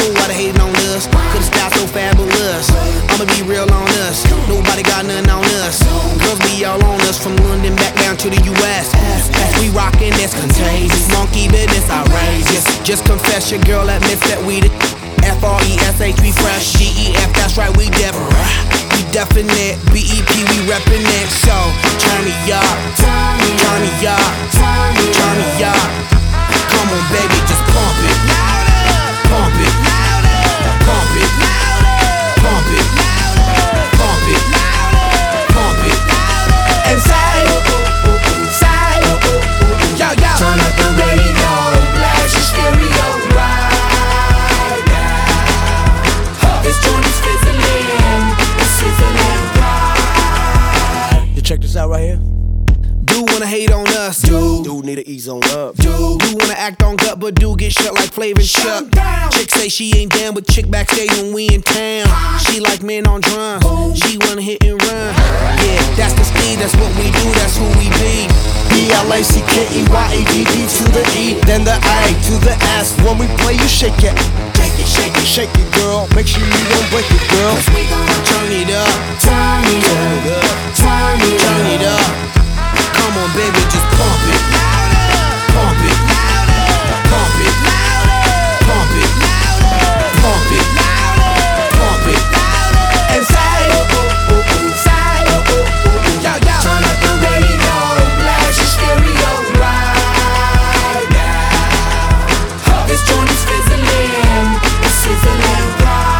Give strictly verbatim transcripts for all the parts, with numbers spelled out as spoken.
know why they hating on us, cause the style so fabulous. I'ma be real on us, nobody got nothing on us. Girls be all on us, from London back down to the U S As we rockin', it's contagious, monkey business outrageous. Just confess your girl admits that we the F R E S H, we fresh. G E F, that's right, we def We definite, B E P, we reppin' it. So, turn me up, turn me up, turn me up. Come on baby, just pump it, pump it, pump it, pump it, pump it, pump it. And say, say, yo, yo. Turn up the radio, blast your stereo right now. This joint is fizzling, it's sizzling right. You check this out right here. Dude wanna hate on us, dude. Dude need to ease on up. Dude, dude wanna act on gut, but dude get shut like Flavor and Chuck. Chick say she ain't down, but chick backstage when we in town. She like men on drums, she wanna hit and run. Yeah, that's the speed, that's what we do, that's who we be. B L A C K E Y A D D to the E, then the A to the S. When we play, you shake it. Shake it, shake it, shake it, girl. Make sure you don't break it, girl. Cause we gon' Turn it up, turn it up, turn it up, turn it up. Come on, baby, just pump it, pump it, pump it, pump it, pump it, pump it, and say, say, yo, yo. turn up the radio, blast your stereo right now. This joint is fizzling, it's sizzling right.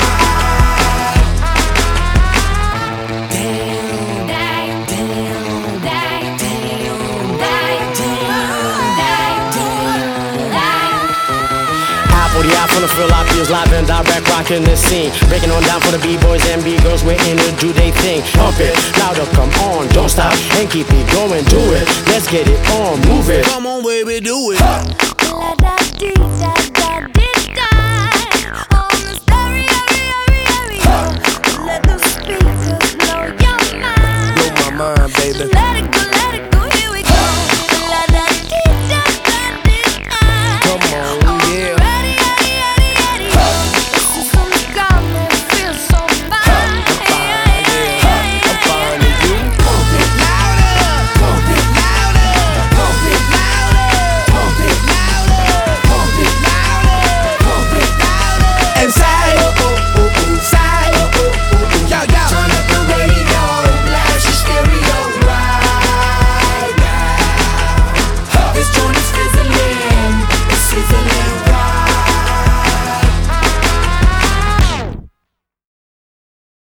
Damn, damn, damn, damn, For the eye, from the feel, I feels live and direct, rocking the scene. Breaking on down for the B-boys and B-girls, we're in to do they thing. Pump it, louder, come on, don't stop, and keep it going, do it. Let's get it on, move it. Come on, baby, do it. La da dee.